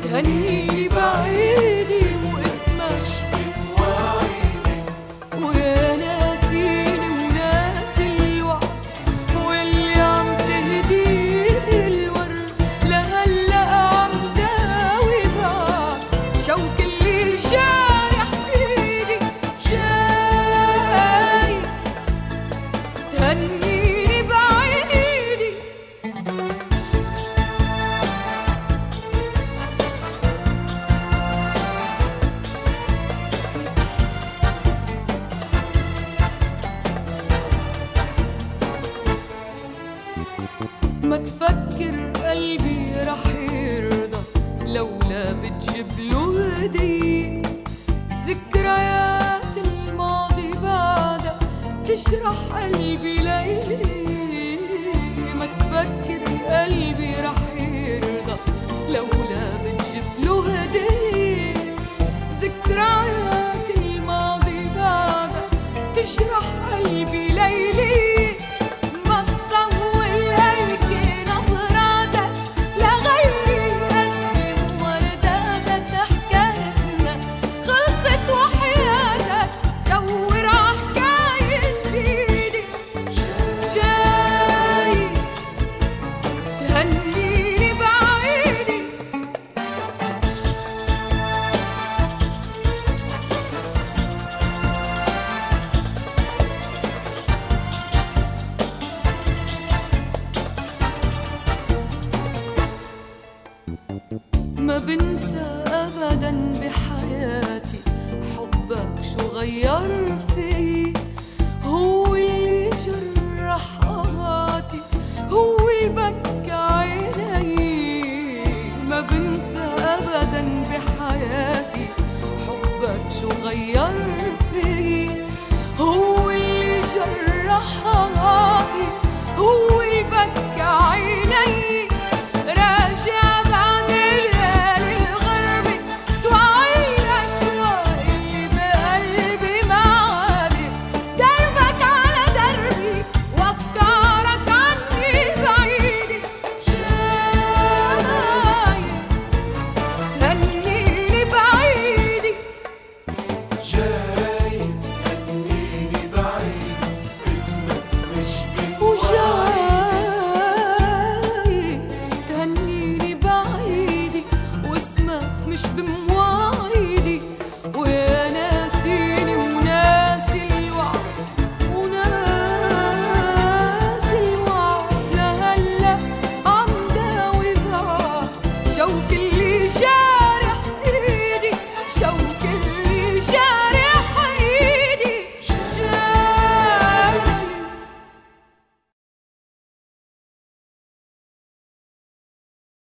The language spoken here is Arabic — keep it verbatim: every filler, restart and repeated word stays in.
تهنيني بعيدي واسمك ويا ناسيني وناسي الوعد واللي عم تهديني الورد لهلا عم داوي بعد شوق اللي جارح بإيدي جاي تهنيني بعيدي. ما تفكر قلبي رح يرضى لولا بتجيبله هدية، ذكريات الماضي بعدها تجرح قلبي ليلي. ما تفكر قلبي رح يرضى لولا بتجيبله هدية، ذكريات الماضي بعدها تجرح قلبي ليلي. ما بنسى أبداً بحياتي حبك شو غير فيي، هو اللي جرح قهاتي، هو اللي بكى عيني. ما بنسى أبداً بحياتي حبك شو غير فيي، هو اللي جرح قهاتي، هو اللي بكى عيني. مش بمواعيدي ويا ناسيني وناسي الوعد وناسي الوعد لهلا عم داوي بعد شوقي